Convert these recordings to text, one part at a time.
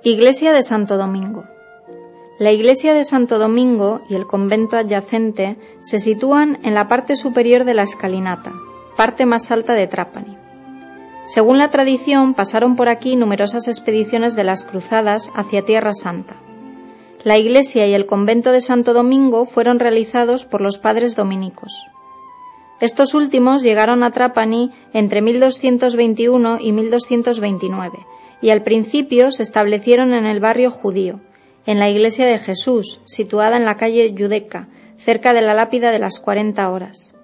Iglesia de Santo Domingo. La iglesia de Santo Domingo y el convento adyacente se sitúan en la parte superior de la escalinata, parte más alta de Trapani. Según la tradición, pasaron por aquí numerosas expediciones de las cruzadas hacia Tierra Santa. La iglesia y el convento de Santo Domingo fueron realizados por los padres dominicos. Estos últimos llegaron a Trapani entre 1221 y 1229, y al principio se establecieron en el barrio judío, en la iglesia de Jesús, situada en la calle Judeca, cerca de la lápida de las 40 horas.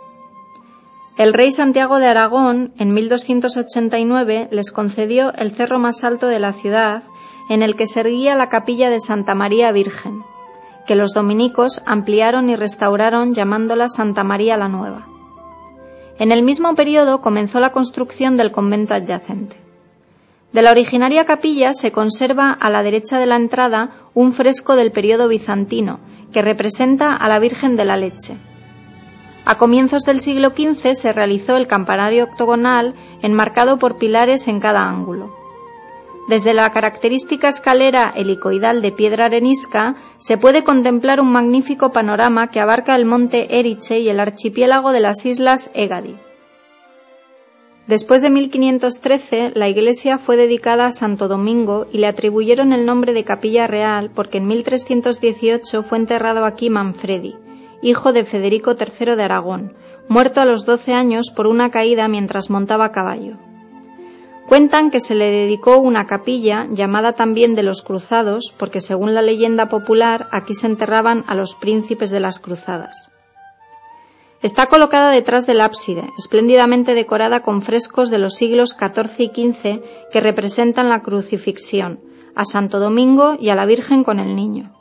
El rey Santiago de Aragón, en 1289, les concedió el cerro más alto de la ciudad, en el que se erguía la capilla de Santa María Virgen, que los dominicos ampliaron y restauraron llamándola Santa María la Nueva. En el mismo periodo comenzó la construcción del convento adyacente. De la originaria capilla se conserva a la derecha de la entrada un fresco del periodo bizantino que representa a la Virgen de la Leche. A comienzos del siglo XV se realizó el campanario octogonal enmarcado por pilares en cada ángulo. Desde la característica escalera helicoidal de piedra arenisca se puede contemplar un magnífico panorama que abarca el monte Erice y el archipiélago de las islas Egadi. Después de 1513, la iglesia fue dedicada a Santo Domingo y le atribuyeron el nombre de Capilla Real porque en 1318 fue enterrado aquí Manfredi, hijo de Federico III de Aragón, muerto a los 12 años por una caída mientras montaba a caballo. Cuentan que se le dedicó una capilla, llamada también de los Cruzados, porque según la leyenda popular aquí se enterraban a los príncipes de las cruzadas. Está colocada detrás del ábside, espléndidamente decorada con frescos de los siglos XIV y XV que representan la crucifixión, a Santo Domingo y a la Virgen con el Niño.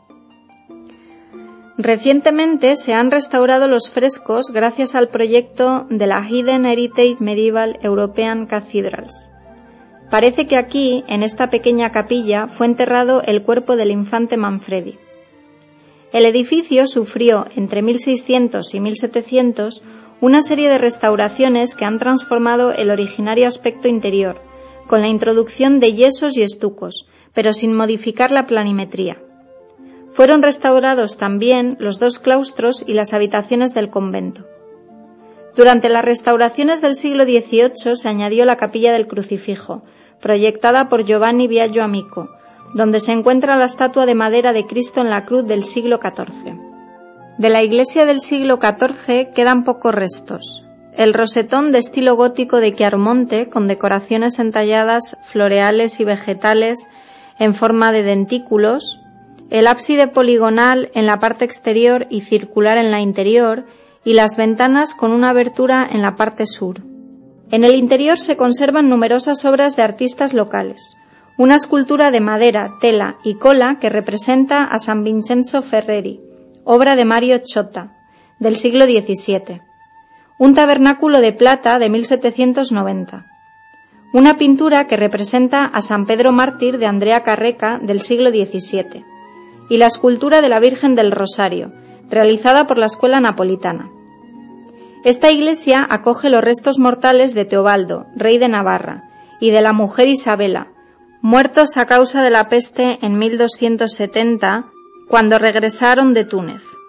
Recientemente se han restaurado los frescos gracias al proyecto de la Hidden Heritage Medieval European Cathedrals. Parece que aquí, en esta pequeña capilla, fue enterrado el cuerpo del infante Manfredi. El edificio sufrió, entre 1600 y 1700, una serie de restauraciones que han transformado el originario aspecto interior, con la introducción de yesos y estucos, pero sin modificar la planimetría. Fueron restaurados también los dos claustros y las habitaciones del convento. Durante las restauraciones del siglo XVIII se añadió la capilla del Crucifijo, proyectada por Giovanni Biagio Amico, donde se encuentra la estatua de madera de Cristo en la cruz del siglo XIV. De la iglesia del siglo XIV quedan pocos restos. El rosetón de estilo gótico de Chiaromonte, con decoraciones entalladas, floreales y vegetales en forma de dentículos, el ábside poligonal en la parte exterior y circular en la interior, y las ventanas con una abertura en la parte sur. En el interior se conservan numerosas obras de artistas locales. Una escultura de madera, tela y cola que representa a San Vincenzo Ferreri, obra de Mario Ciotta, del siglo XVII. Un tabernáculo de plata de 1790. Una pintura que representa a San Pedro Mártir de Andrea Carreca, del siglo XVII. Y la escultura de la Virgen del Rosario, realizada por la Escuela Napolitana. Esta iglesia acoge los restos mortales de Teobaldo, rey de Navarra, y de la mujer Isabela, muertos a causa de la peste en 1270, cuando regresaron de Túnez.